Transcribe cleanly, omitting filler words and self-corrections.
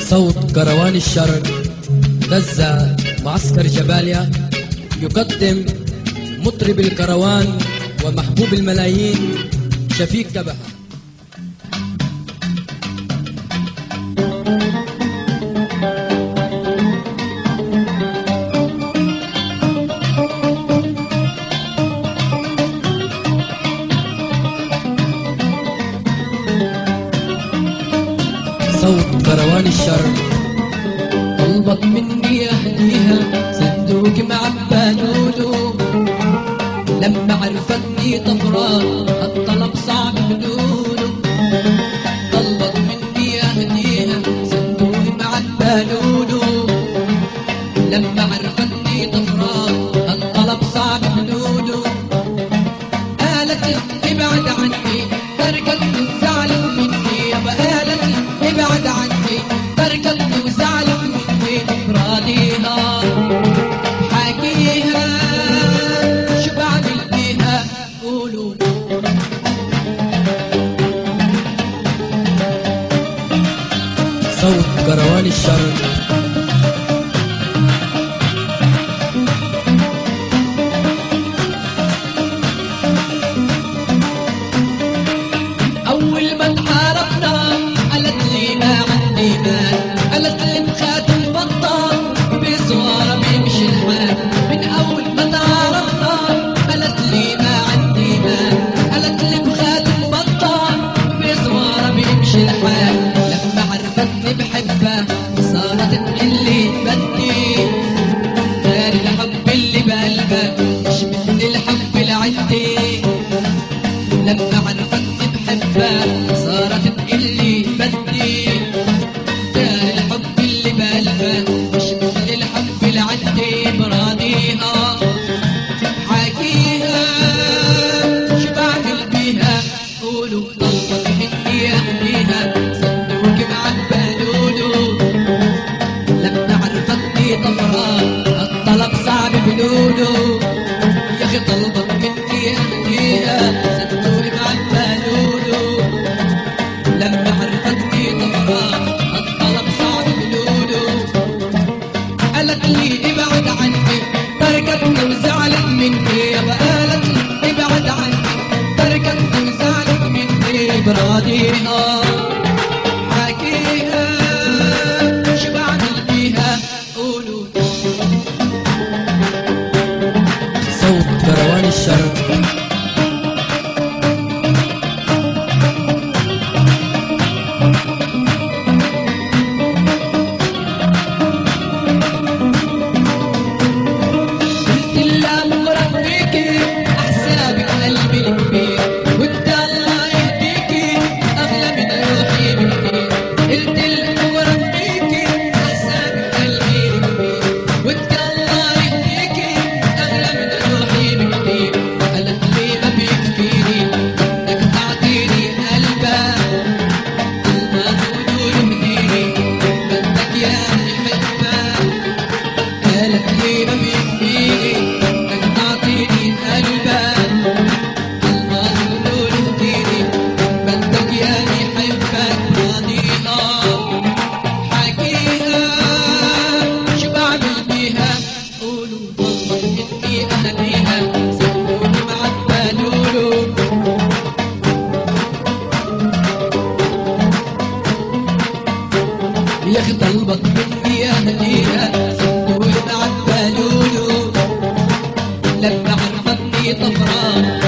صوت كروان الشرق غزة معسكر جباليا يقدم مطرب الكروان ومحبوب الملايين شفيق كبهة. صوت كروان الشرق طلبت مني اهديها صندوق معبى دودو، لما عرفتني طفران الطلب صعب بدونه. طلبت مني اهديها صندوق معبى دودو، لما عرفتني طفران الطلب صعب بدونه. قالت ابعد عني تركتني وزعلت مني، يابا قالت ابعد عني تركتني وزعلت مني. راضيها حاكيها شو بعمل بيها قولوا. صوت كروان الشرق أول ما تحاربنا قالت لي ما عندي مال، قالت لي بخاتم بطال بصوارة بيمشي الحال. من أول ما تعارفنا قالت لي ما عندي مال، قالت لي بخاتم بطال بصوارة بيمشي الحال. لما عرفتني بحبها صارت تقلي بدي غير الحب اللي بقلبك مش مثل الحب اللي عندي. لما عرفتني بحبها صارت تقلي بدي غير الحب اللي بقلبك مش مثل الحب اللي عندي. براضيها حاكيها شو بعمل بيها قولوا. طلبت مني اهديها صندوق معبى دودو، لما عرفتني طفران الطلب صعب بلوده. يا اخي طلبت مني اهديها صندوق معبى دودو، لما عرفتني طفران الطلب صعب بلوده. قالت لي ابعد عني تركتني وزعلت مني، يابا قالت لي ابعد عني تركتني وزعلت مني. براضيها حاكيها شو بعمل بيها قولوا. صوت كروان الشرق قلت لها مغرم بيكي احسابك قلبي الكبير، وانت الله يهديكي اغلى من روحي بكتير. قلت لها مغرم بيكي احسابك قلبي الكبير، وانت الله يهديكي اغلى من روحي بكتير. قالت لي ما بيكفيني انك تعطيني قلبك الماضي ودول مديري بدك ياني حبك. قالت لي ما بيكفيني انك تعطيني قلبك الماضي ودول مديري بدك ياني حبك. راضيها حاكيها شو بعمل بيها قولوا. طلبت مني اهديها صندوق معبى دودو، يا اخي طلبت مني اهديها صندوق معبى دودو، لما عرفتني طفران